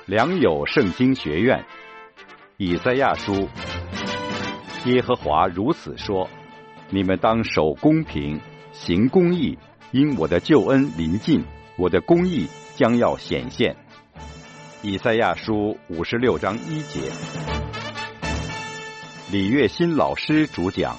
良友圣经学院以赛亚书，耶和华如此说：你们当守公平，行公义，因我的救恩临近，我的公义将要显现。以赛亚书56章1节。李月新老师主讲。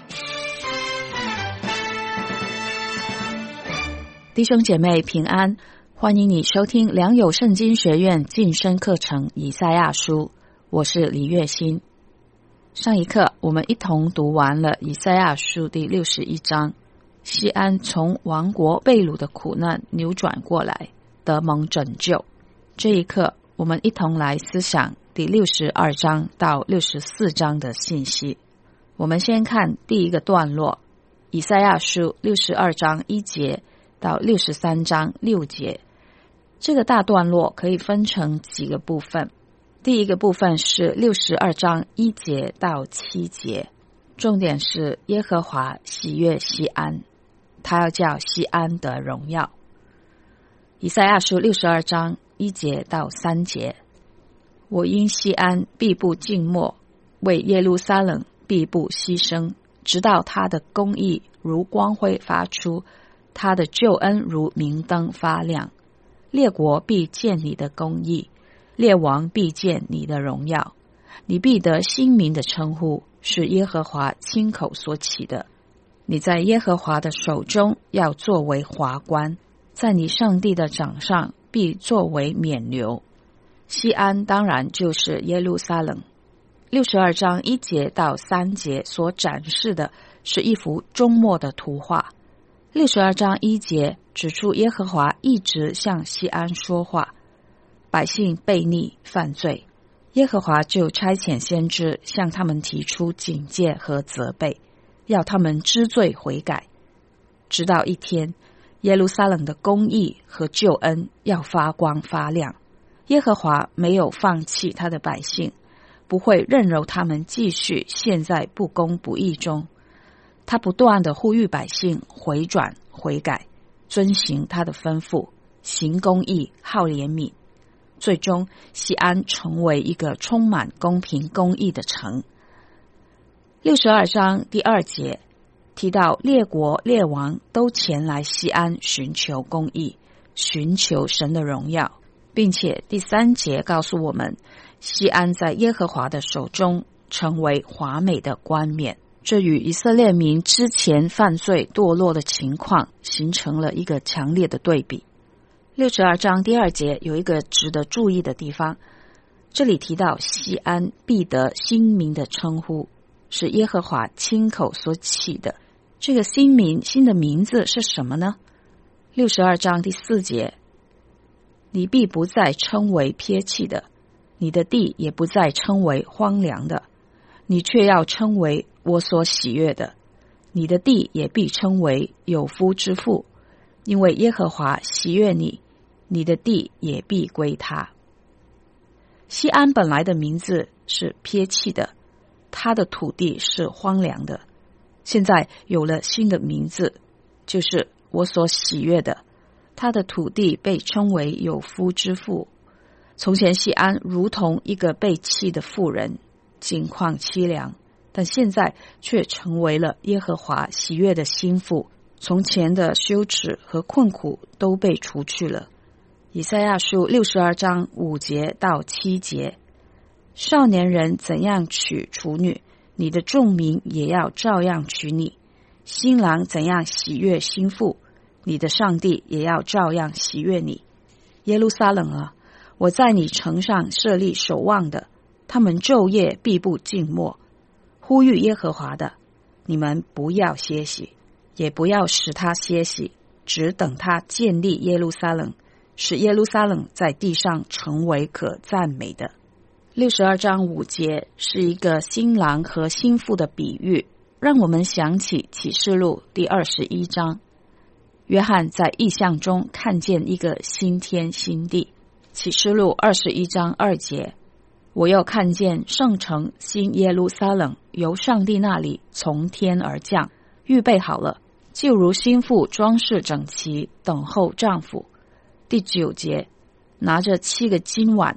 弟兄姐妹平安，欢迎你收听良友圣经学院晋升课程以赛亚书，我是李月新。上一课我们一同读完了以赛亚书第61章，西安从亡国被掳的苦难扭转过来，得蒙拯救。这一课我们一同来思想第62章到64章的信息。我们先看第一个段落，以赛亚书62章1节到63章6节。这个大段落可以分成几个部分。第一个部分是62章1节到7节，重点是耶和华喜悦西安，他要叫西安得荣耀。以赛亚书62章1节到3节，我因西安必不静默，为耶路撒冷必不牺牲，直到他的公义如光辉发出，他的救恩如明灯发亮。列国必见你的公义，列王必见你的荣耀。你必得新名的称呼，是耶和华亲口所起的。你在耶和华的手中要作为华冠，在你上帝的掌上必作为冕旒。西安当然就是耶路撒冷。62章1节到3节所展示的是一幅终末的图画。62章1节指出耶和华一直向西安说话，百姓悖逆犯罪，耶和华就差遣先知向他们提出警戒和责备，要他们知罪悔改。直到一天，耶路撒冷的公义和救恩要发光发亮。耶和华没有放弃他的百姓，不会任由他们继续陷在不公不义中。他不断地呼吁百姓回转悔改，遵行他的吩咐，行公义，好怜悯。最终西安成为一个充满公平公义的城。62章第2节提到列国列王都前来西安寻求公义，寻求神的荣耀，并且第3节告诉我们，西安在耶和华的手中成为华美的冠冕。这与以色列民之前犯罪堕落的情况形成了一个强烈的对比。62章第2节有一个值得注意的地方，这里提到西安必得新名的称呼，是耶和华亲口所起的。这个新的名字是什么呢？62章第4节，你必不再称为撇弃的，你的地也不再称为荒凉的，你却要称为我所喜悦的，你的地也必称为有夫之妇，因为耶和华喜悦你，你的地也必归他。西安本来的名字是撇弃的，他的土地是荒凉的，现在有了新的名字，就是我所喜悦的，他的土地被称为有夫之妇。从前西安如同一个被弃的妇人，境况凄凉，但现在却成为了耶和华喜悦的心腹，从前的羞耻和困苦都被除去了。以赛亚书62章5节到7节，少年人怎样娶处女，你的众民也要照样娶你；新郎怎样喜悦新妇，你的上帝也要照样喜悦你。耶路撒冷啊，我在你城上设立守望的，他们昼夜必不静默。呼吁耶和华的，你们不要歇息，也不要使他歇息，只等他建立耶路撒冷，使耶路撒冷在地上成为可赞美的。62章5节是一个新郎和新妇的比喻，让我们想起启示录第21章，约翰在异象中看见一个新天新地。启示录21章2节，我又看见圣城新耶路撒冷由上帝那里从天而降，预备好了，就如新妇装饰整齐，等候丈夫。第9节，拿着7个金碗，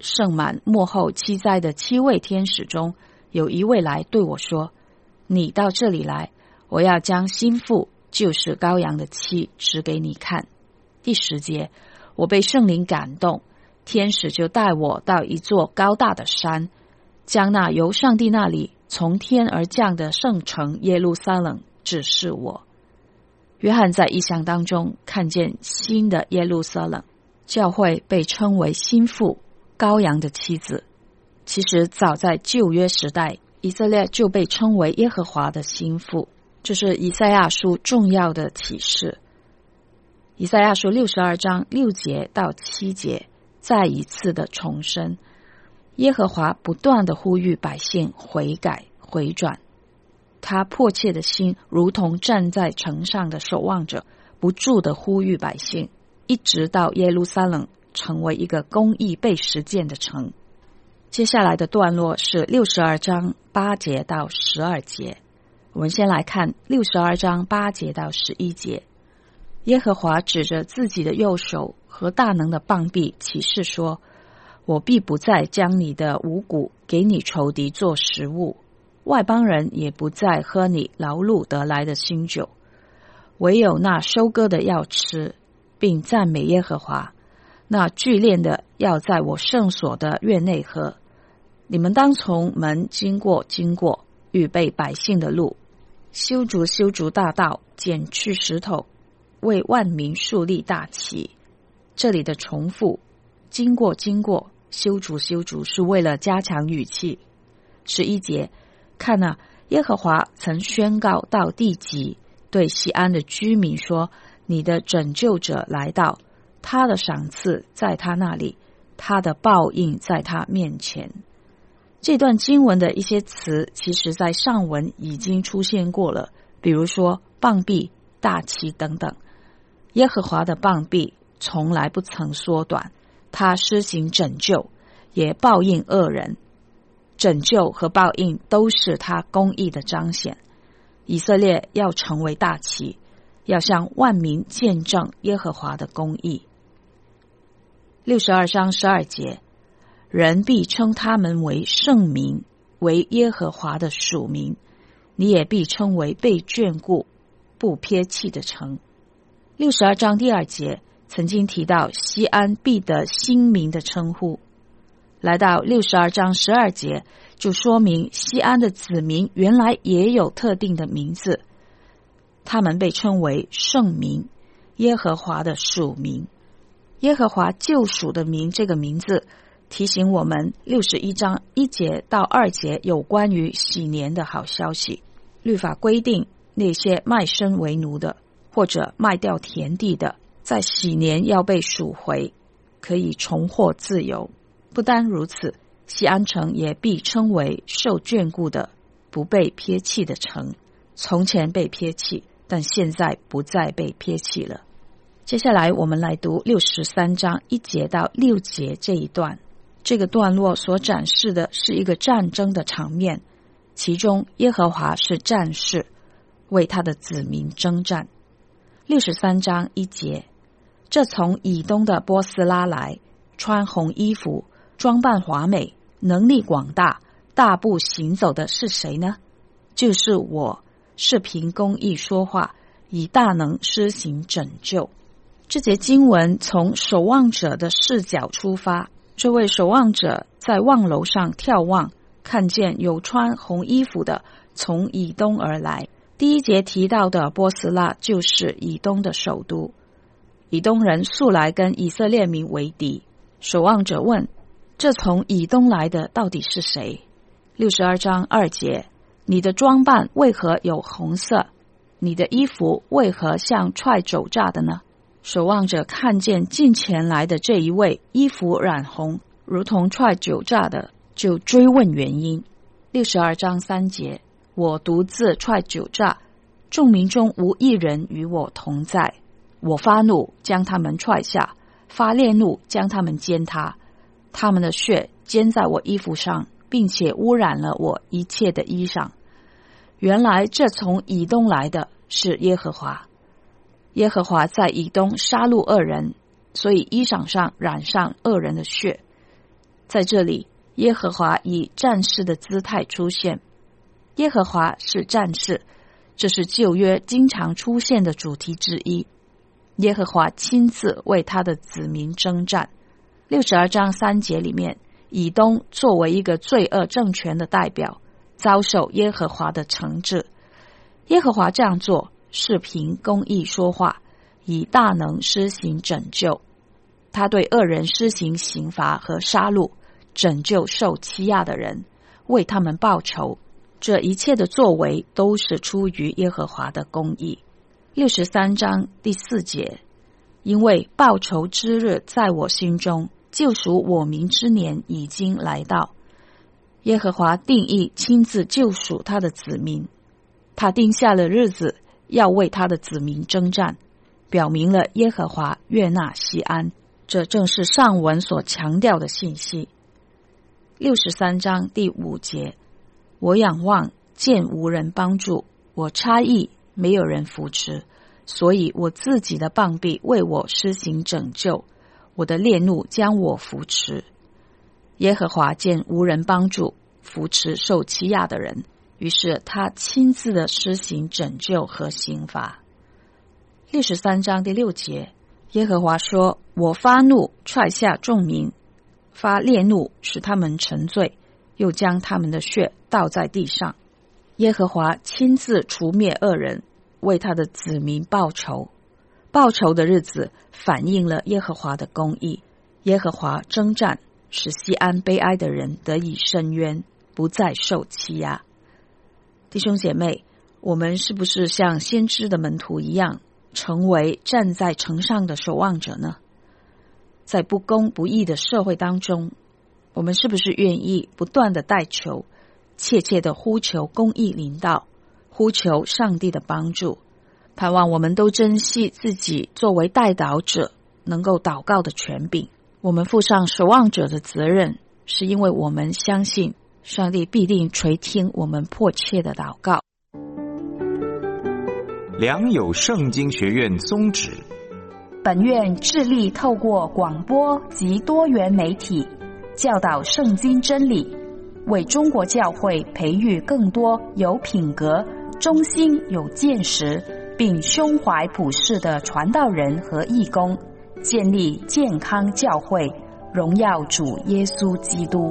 盛满末后7灾的7位天使中，有一位来对我说，你到这里来，我要将新妇，就是羔羊的妻指给你看。第10节，我被圣灵感动，天使就带我到一座高大的山，将那由上帝那里从天而降的圣城耶路撒冷指示我。约翰在异象当中看见新的耶路撒冷，教会被称为新妇，羔羊的妻子。其实早在旧约时代，以色列就被称为耶和华的新妇，这是以赛亚书重要的启示。以赛亚书62章6节到7节再一次的重申，耶和华不断的呼吁百姓悔改回转，他迫切的心如同站在城上的守望者，不住的呼吁百姓，一直到耶路撒冷成为一个公义被实践的城。接下来的段落是62章8节到12节，我们先来看62章8节到11节。耶和华指着自己的右手和大能的膀臂起誓说，我必不再将你的五谷给你仇敌做食物，外邦人也不再喝你劳碌得来的新酒，唯有那收割的要吃，并赞美耶和华，那聚炼的要在我圣所的院内喝。你们当从门经过，预备百姓的路，修筑大道，剪去石头，为万民树立大旗。这里的重复经过，修筑是为了加强语气。11节，看啊，耶和华曾宣告到地极，对锡安的居民说，你的拯救者来到，他的赏赐在他那里，他的报应在他面前。这段经文的一些词其实在上文已经出现过了，比如说膀臂、大旗等等。耶和华的膀臂从来不曾缩短，他施行拯救，也报应恶人。拯救和报应都是他公义的彰显。以色列要成为大旗，要向万民见证耶和华的公义。62章12节，人必称他们为圣民，为耶和华的属民，你也必称为被眷顾、不撇弃的城。62章第2节曾经提到锡安必得新名的称呼，来到62章12节就说明锡安的子民原来也有特定的名字，他们被称为圣民，耶和华的属民。耶和华救赎的名这个名字提醒我们61章1节到2节有关于洗年的好消息。律法规定那些卖身为奴的或者卖掉田地的，在洗年要被赎回，可以重获自由。不单如此，锡安城也必称为受眷顾的、不被撇弃的城。从前被撇弃，但现在不再被撇弃了。接下来我们来读63章1节到6节这一段。这个段落所展示的是一个战争的场面，其中耶和华是战士，为他的子民征战。63章1节，这从以东的波斯拉来，穿红衣服，装扮华美，能力广大，大步行走的是谁呢？就是我，是凭公义说话，以大能施行拯救。这节经文从守望者的视角出发，这位守望者在望楼上眺望，看见有穿红衣服的从以东而来。第1节提到的波斯拉就是以东的首都，以东人素来跟以色列民为敌。守望者问，这从以东来的到底是谁？62章2节，你的装扮为何有红色？你的衣服为何像踹酒榨的呢？守望者看见近前来的这一位衣服染红，如同踹酒榨的，就追问原因。62章3节，我独自踹酒榨，众民中无一人与我同在。我发怒，将他们踹下，发烈怒，将他们践踏。他们的血溅在我衣服上，并且污染了我一切的衣裳。原来这从以东来的是耶和华。耶和华在以东杀戮恶人，所以衣裳上染上恶人的血。 在这里，耶和华以战士的姿态出现。耶和华是战士，这是旧约经常出现的主题之一。耶和华亲自为他的子民征战。62章3节里面，以东作为一个罪恶政权的代表，遭受耶和华的惩治。耶和华这样做是凭公义说话，以大能施行拯救。他对恶人施行刑罚和杀戮，拯救受欺压的人，为他们报仇。这一切的作为都是出于耶和华的公义。63章第4节，因为报仇之日在我心中，救赎我民之年已经来到。耶和华定义亲自救赎他的子民，他定下了日子，要为他的子民征战，表明了耶和华悦纳锡安，这正是上文所强调的信息。63章第5节，我仰望，见无人帮助，我差役，没有人扶持，所以我自己的膀臂为我施行拯救，我的烈怒将我扶持。耶和华见无人帮助，扶持受欺压的人，于是他亲自的施行拯救和刑罚。63章第6节，耶和华说，我发怒，踹下众民，发烈怒，使他们沉醉，又将他们的血倒在地上。耶和华亲自除灭恶人，为他的子民报仇。报仇的日子反映了耶和华的公义。耶和华征战，使锡安悲哀的人得以伸冤，不再受欺压。弟兄姐妹，我们是不是像先知的门徒一样，成为站在城上的守望者呢？在不公不义的社会当中，我们是不是愿意不断的代求，切切的呼求公义临到，呼求上帝的帮助，盼望我们都珍惜自己作为代祷者能够祷告的权柄。我们负上守望者的责任，是因为我们相信上帝必定垂听我们迫切的祷告。 良友圣经学院宗旨： 本院致力透过广播及多元媒体教导圣经真理，为中国教会培育更多有品格、忠心、有见识并胸怀普世的传道人和义工，建立健康教会，荣耀主耶稣基督。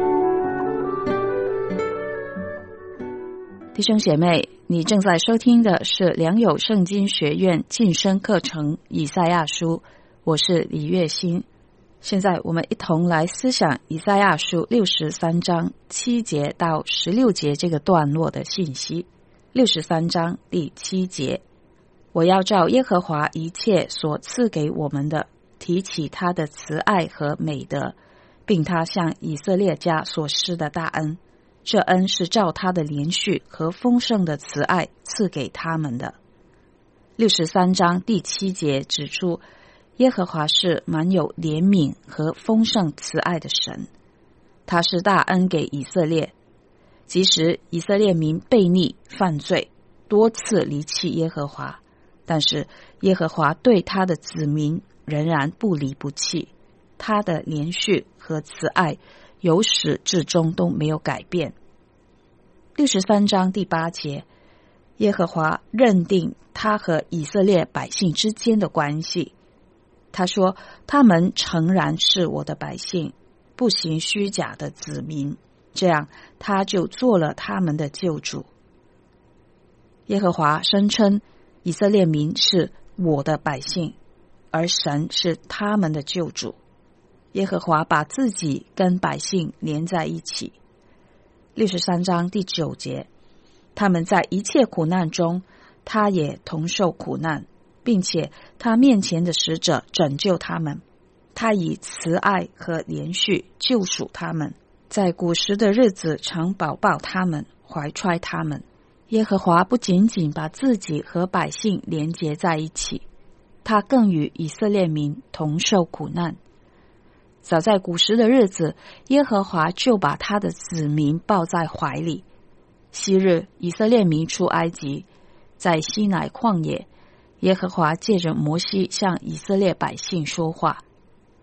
弟兄姐妹，你正在收听的是良友圣经学院晋升课程以赛亚书，我是李月欣。现在我们一同来思想以赛亚书63章7节到16节这个段落的信息。63章第7节，我要照耶和华一切所赐给我们的，提起他的慈爱和美德，并他向以色列家所施的大恩，这恩是照他的连续和丰盛的慈爱赐给他们的。63章第7节指出，耶和华是满有怜悯和丰盛慈爱的神，他是大恩给以色列，即使以色列民悖逆犯罪，多次离弃耶和华，但是耶和华对他的子民仍然不离不弃，他的连续和慈爱由始至终都没有改变。63章第8节，耶和华认定他和以色列百姓之间的关系，他说，他们诚然是我的百姓，不行虚假的子民，这样他就做了他们的救主。耶和华声称以色列民是我的百姓，而神是他们的救主。耶和华把自己跟百姓连在一起。63章第9节，他们在一切苦难中，他也同受苦难，并且他面前的使者拯救他们，他以慈爱和连续救赎他们，在古时的日子常保抱他们，怀揣他们。耶和华不仅仅把自己和百姓连结在一起，他更与以色列民同受苦难。早在古时的日子，耶和华就把他的子民抱在怀里。昔日以色列民出埃及，在西乃旷野，耶和华借着摩西向以色列百姓说话。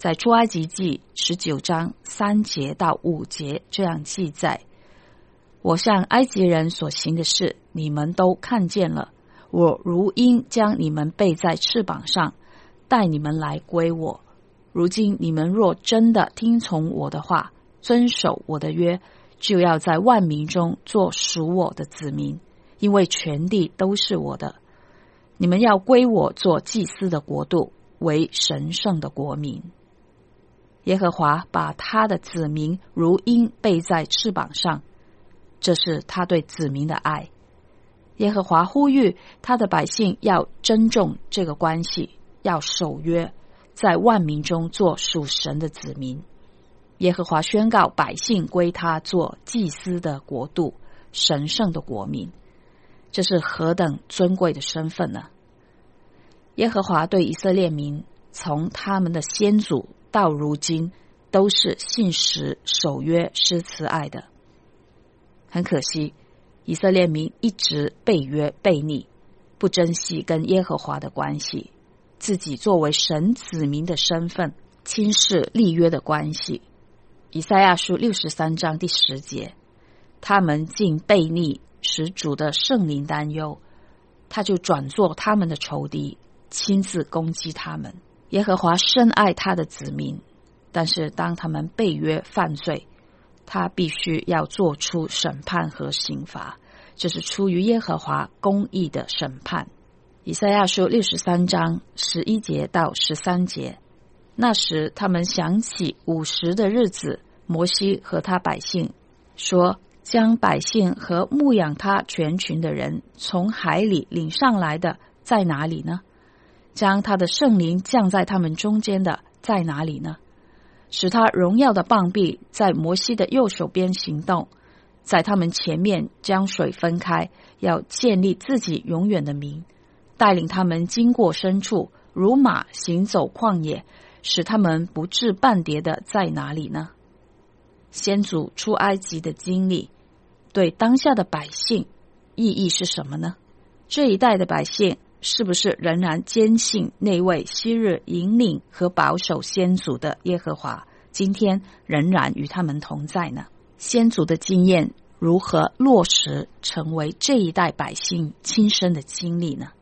在出埃及记19章3节到5节这样记载：我向埃及人所行的事，你们都看见了。我如鹰将你们背在翅膀上，带你们来归我。如今你们若真的听从我的话，遵守我的约，就要在万民中做属我的子民，因为全地都是我的。你们要归我做祭司的国度，为神圣的国民。耶和华把他的子民如鹰背在翅膀上，这是他对子民的爱。耶和华呼吁他的百姓要珍重这个关系，要守约，在万民中做属神的子民。耶和华宣告百姓归他做祭司的国度，神圣的国民。这是何等尊贵的身份呢？耶和华对以色列民，从他们的先祖到如今，都是信实守约施慈爱的。很可惜，以色列民一直背约背逆，不珍惜跟耶和华的关系，自己作为神子民的身份，轻视立约的关系。以赛亚书63章第10节，他们竟背逆，使主的圣灵担忧，他就转作他们的仇敌，亲自攻击他们。耶和华深爱他的子民，但是当他们背约犯罪，他必须要做出审判和刑罚，这是出于耶和华公义的审判。以赛亚书63章11节到13节，那时他们想起50的日子，摩西和他百姓说，将百姓和牧养他全群的人从海里领上来的在哪里呢？将他的圣灵降在他们中间的在哪里呢？使他荣耀的膀臂在摩西的右手边行动，在他们前面将水分开，要建立自己永远的名，带领他们经过深处，如马行走旷野，使他们不致半跌的在哪里呢？先祖出埃及的经历对当下的百姓意义是什么呢？这一代的百姓是不是仍然坚信那位昔日引领和保守先祖的耶和华，今天仍然与他们同在呢？先祖的经验如何落实成为这一代百姓亲身的经历呢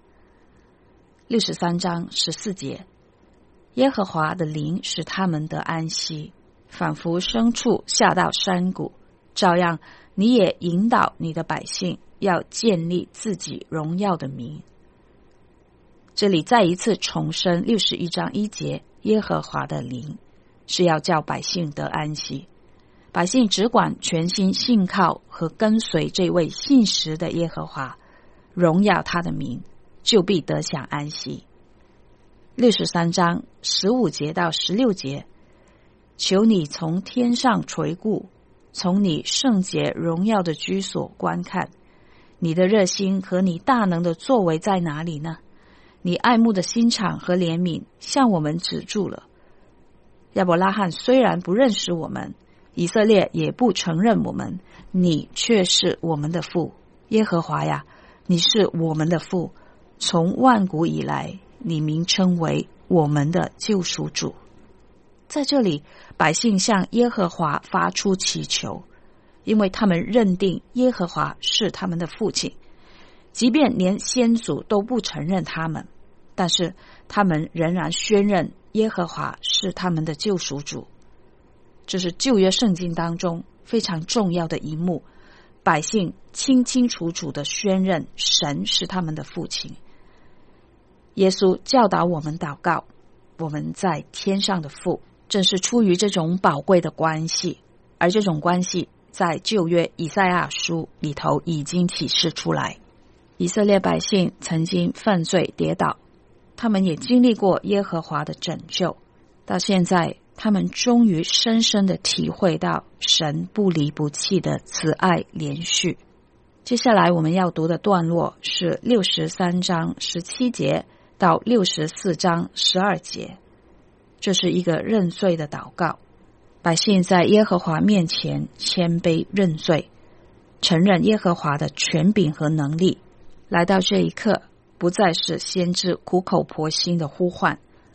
？63章14节，耶和华的灵使他们得安息，仿佛牲畜下到山谷，照样你也引导你的百姓，要建立自己荣耀的名。这里再一次重申61章1节，耶和华的灵是要叫百姓得安息。百姓只管全心信靠和跟随这位信实的耶和华，荣耀他的名，就必得享安息。63章15节到16节，求你从天上垂顾，从你圣洁荣耀的居所观看，你的热心和你大能的作为在哪里呢？你爱慕的心肠和怜悯向我们止住了。亚伯拉罕虽然不认识我们，以色列也不承认我们，你却是我们的父。耶和华呀，你是我们的父，从万古以来，你名称为我们的救赎主。在这里，百姓向耶和华发出祈求，因为他们认定耶和华是他们的父亲，即便连先祖都不承认他们，但是他们仍然宣认耶和华是他们的救赎主。这是旧约圣经当中非常重要的一幕，百姓清清楚楚地宣认神是他们的父亲。耶稣教导我们祷告，我们在天上的父，正是出于这种宝贵的关系，而这种关系在旧约以赛亚书里头已经启示出来。以色列百姓曾经犯罪跌倒，他们也经历过耶和华的拯救，到现在他们终于深深地体会到神不离不弃的慈爱连续。接下来我们要读的段落是63章17节到64章12节，这是一个认罪的祷告。百姓在耶和华面前谦卑认罪，承认耶和华的权柄和能力。来到这一刻，不再是先知苦口婆心的呼唤，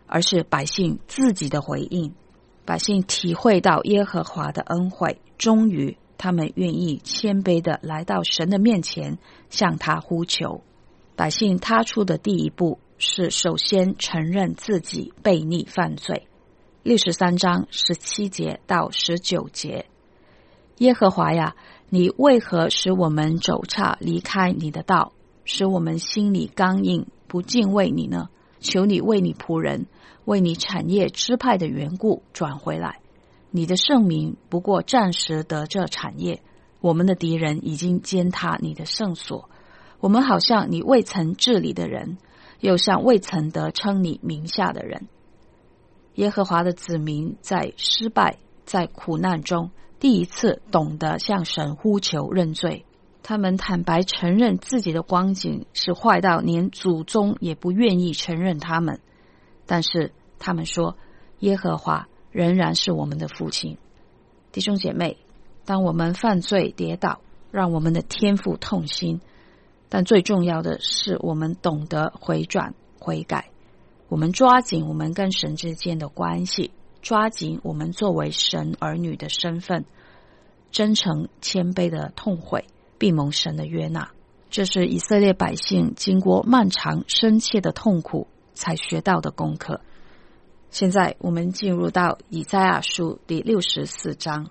而是百姓自己的回应。百姓体会到耶和华的恩惠，终于他们愿意谦卑地来到神的面前，向他呼求。百姓踏出的第一步是首先承认自己悖逆犯罪。63章17节到19节，耶和华呀，你为何使我们走岔离开你的道，使我们心里刚硬，不敬畏你呢？求你为你仆人，为你产业支派的缘故转回来。你的圣民不过暂时得这产业，我们的敌人已经践踏你的圣所。我们好像你未曾治理的人，又像未曾得称你名下的人。耶和华的子民在失败、在苦难中，第一次懂得向神呼求认罪。他们坦白承认自己的光景是坏到连祖宗也不愿意承认他们，但是他们说，耶和华仍然是我们的父亲。弟兄姐妹，当我们犯罪跌倒，让我们的天父痛心，但最重要的是我们懂得回转悔改，我们抓紧我们跟神之间的关系，抓紧我们作为神儿女的身份，真诚谦卑的痛悔，必蒙神的悦纳。这是以色列百姓经过漫长深切的痛苦才学到的功课。现在我们进入到以赛亚书第64章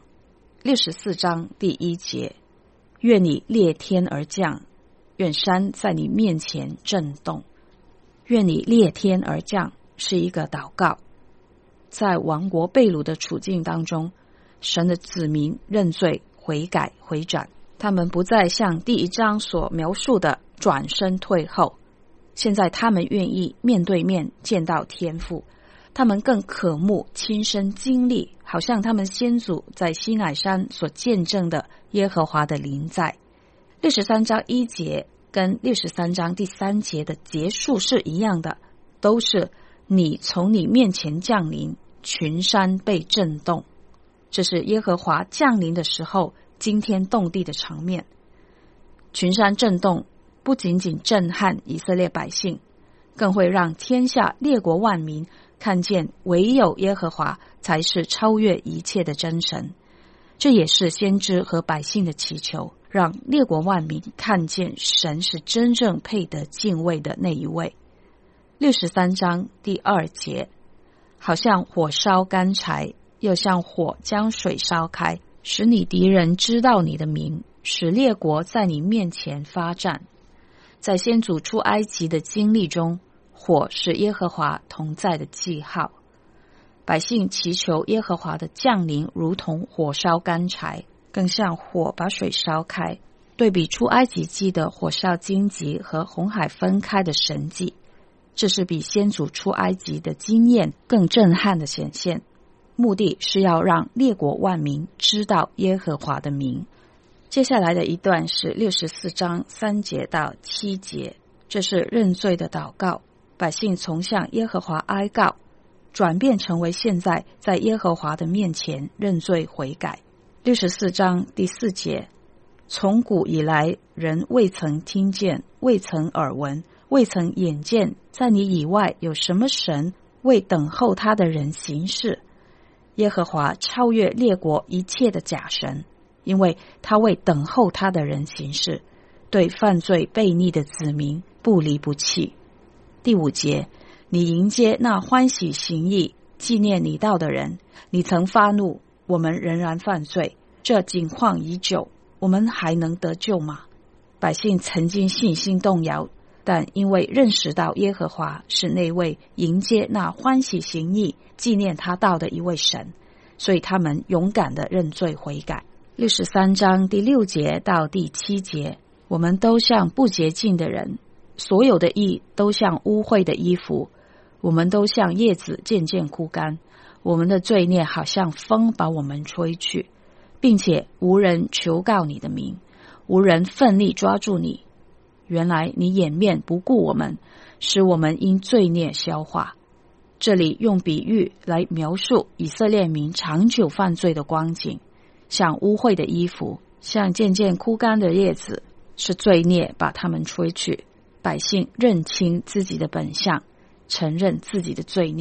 ，64章第1节，愿你裂天而降，愿山在你面前震动。愿你裂天而降是一个祷告。在亡国被掳的处境当中，神的子民认罪悔改回转，他们不再像第1章所描述的转身退后，现在他们愿意面对面见到天父，他们更渴慕亲身经历，好像他们先祖在西乃山所见证的耶和华的临在。63章1节跟63章第3节的结束是一样的，都是你从你面前降临，群山被震动。这是耶和华降临的时候惊天动地的场面。群山震动不仅仅震撼以色列百姓，更会让天下列国万民看见唯有耶和华才是超越一切的真神。这也是先知和百姓的祈求，让列国万民看见神是真正配得敬畏的那一位。63章第2节，好像火烧干柴，又像火将水烧开，使你敌人知道你的名，使列国在你面前发战。在先祖出埃及的经历中，火是耶和华同在的记号。百姓祈求耶和华的降临如同火烧干柴，更像火把水烧开。对比出埃及记的火烧荆棘和红海分开的神迹，这是比先祖出埃及的经验更震撼的显现，目的是要让列国万民知道耶和华的名。接下来的一段是64章3节到7节，这是认罪的祷告，百姓从向耶和华哀告，转变成为现在在耶和华的面前认罪悔改。64章第4节，从古以来人未曾听见，未曾耳闻，未曾眼见，在你以外有什么神为等候他的人行事？耶和华超越列国一切的假神，因为他为等候他的人行事，对犯罪悖逆的子民不离不弃。第5节，你迎接那欢喜行义纪念你道的人，你曾发怒，我们仍然犯罪，这景况已久，我们还能得救吗？百姓曾经信心动摇，但因为认识到耶和华是那位迎接那欢喜行义纪念他道的一位神，所以他们勇敢地认罪悔改。63章第6节到第7节，我们都像不洁净的人，所有的义都像污秽的衣服，我们都像叶子渐渐枯干，我们的罪孽好像风把我们吹去，并且无人求告你的名，无人奋力抓住你。原来你掩面不顾我们，使我们因罪孽消化。这里用比喻来描述以色列民长久犯罪的光景，像污秽的衣服，像渐渐枯干的叶子，是罪孽把他们吹去。百姓认清自己的本相，承认自己的罪孽，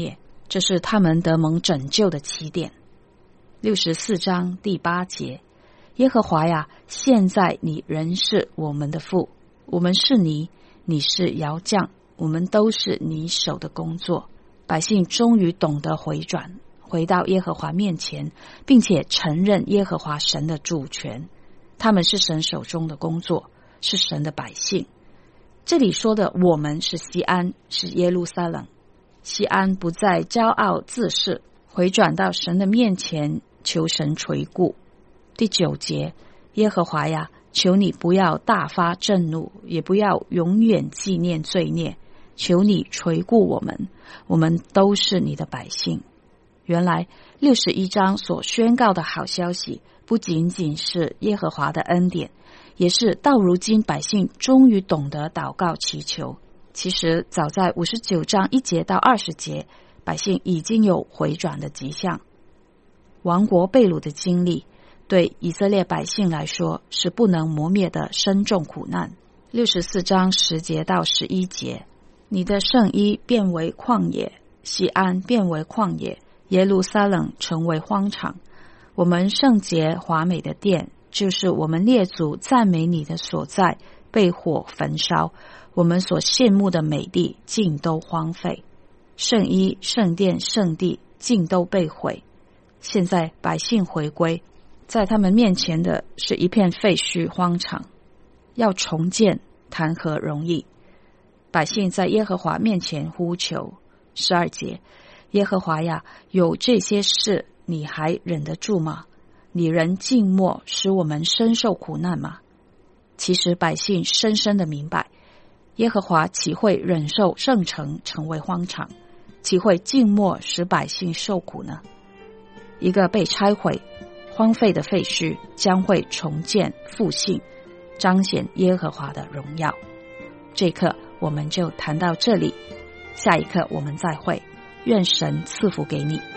这是他们得蒙拯救的起点。64章第8节，耶和华呀，现在你仍是我们的父，我们是泥，你是窑匠，我们都是你手的工作。百姓终于懂得回转，回到耶和华面前，并且承认耶和华神的主权。他们是神手中的工作，是神的百姓。这里说的我们是西安，是耶路撒冷。西安不再骄傲自恃，回转到神的面前，求神垂顾。第9节，耶和华呀，求你不要大发震怒，也不要永远纪念罪孽，求你垂顾我们，我们都是你的百姓。原来61章所宣告的好消息，不仅仅是耶和华的恩典，也是到如今百姓终于懂得祷告祈求。其实早在59章1节到20节，百姓已经有回转的迹象。亡国被掳的经历对以色列百姓来说是不能磨灭的深重苦难。64章10节到11节，你的圣衣变为旷野，西安变为旷野，耶路撒冷成为荒场。我们圣洁华美的殿，就是我们列祖赞美你的所在，被火焚烧，我们所羡慕的美地尽都荒废，圣衣圣殿圣地尽都被毁。现在百姓回归，在他们面前的是一片废墟荒场，要重建谈何容易。百姓在耶和华面前呼求。12节，耶和华呀，有这些事你还忍得住吗？你仍静默，使我们深受苦难吗？其实百姓深深的明白，耶和华岂会忍受圣城成为荒场，岂会静默使百姓受苦呢？一个被拆毁荒废的废墟将会重建复兴，彰显耶和华的荣耀。这一刻我们就谈到这里，下一课我们再会，愿神赐福给你。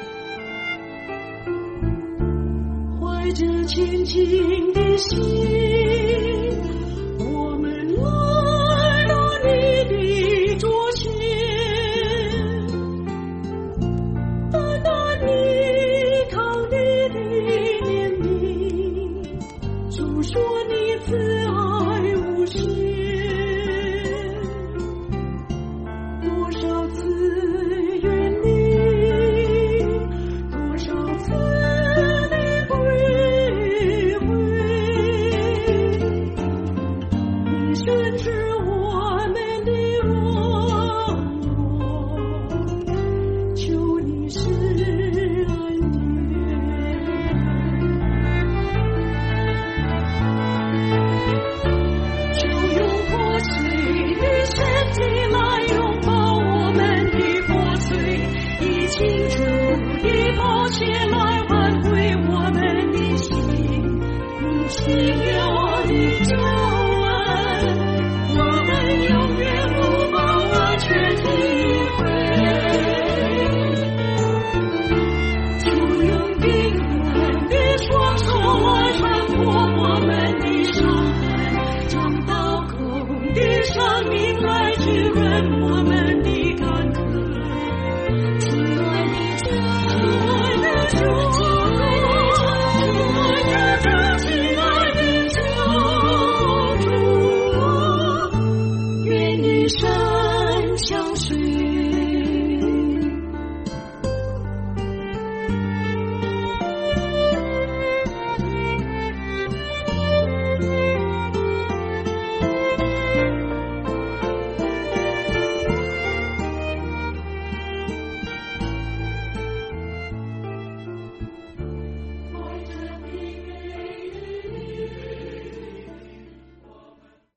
怀着虔敬的心，